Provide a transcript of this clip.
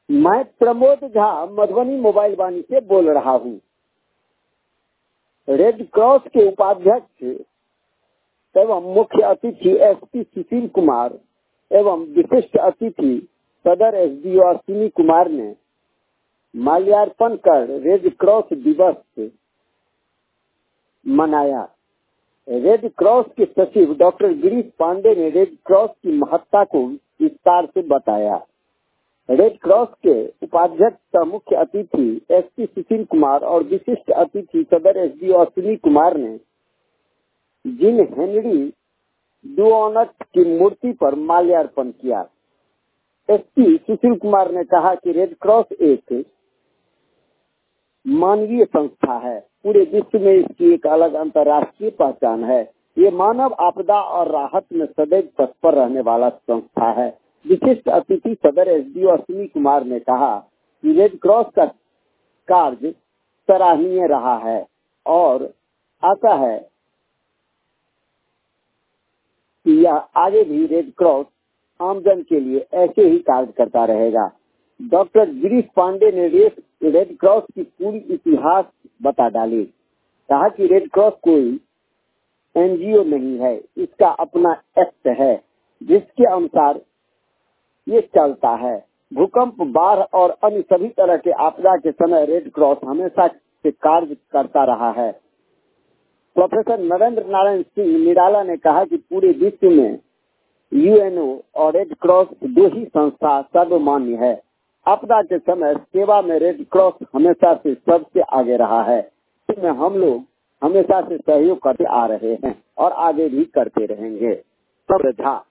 मैं प्रमोद झा मधुबनी मोबाइल वाणी से बोल रहा हूँ। रेड क्रॉस के उपाध्यक्ष एवं मुख्य अतिथि एसपी सुशील कुमार एवं विशिष्ट अतिथि सदर एसडीओ अश्विनी कुमार ने माल्यार्पण कर रेड क्रॉस दिवस मनाया। रेड क्रॉस के सचिव डॉक्टर गिरीश पांडे ने रेड क्रॉस की महत्ता को विस्तार से बताया। रेड क्रॉस के उपाध्यक्ष मुख्य अतिथि एसपी सुशील कुमार और विशिष्ट अतिथि सदर एसडीओ अश्विनी कुमार ने जिन हेनरी डुओनट की मूर्ति पर माल्यार्पण किया। एसपी सुशील कुमार ने कहा कि रेड क्रॉस एक मानवीय संस्था है। पूरे विश्व में इसकी एक अलग अंतर्राष्ट्रीय पहचान है। ये मानव आपदा और राहत में सदैव तत्पर रहने वाला संस्था है। विशिष्ट अतिथि सदर एसडीओ अश्विनी कुमार ने कहा कि रेड क्रॉस का कार्य सराहनीय रहा है और आशा है कि यह आगे भी रेड क्रॉस आमजन के लिए ऐसे ही कार्य करता रहेगा। डॉक्टर गिरीश पांडे ने रेड क्रॉस की पूरी इतिहास बता डाली। कहा कि रेड क्रॉस कोई एनजीओ नहीं है, इसका अपना एक्ट है जिसके अनुसार ये चलता है। भूकंप, बाढ़ और अन्य सभी तरह के आपदा के समय रेड क्रॉस हमेशा से कार्य करता रहा है। प्रोफेसर नरेंद्र नारायण सिंह निराला ने कहा कि पूरे विश्व में यूएनओ और रेड क्रॉस दो ही संस्था सर्वमान्य है। आपदा के समय सेवा में रेड क्रॉस हमेशा से सबसे आगे रहा है। इसमें हम लोग हमेशा से सहयोग करते आ रहे हैं और आगे भी करते रहेंगे।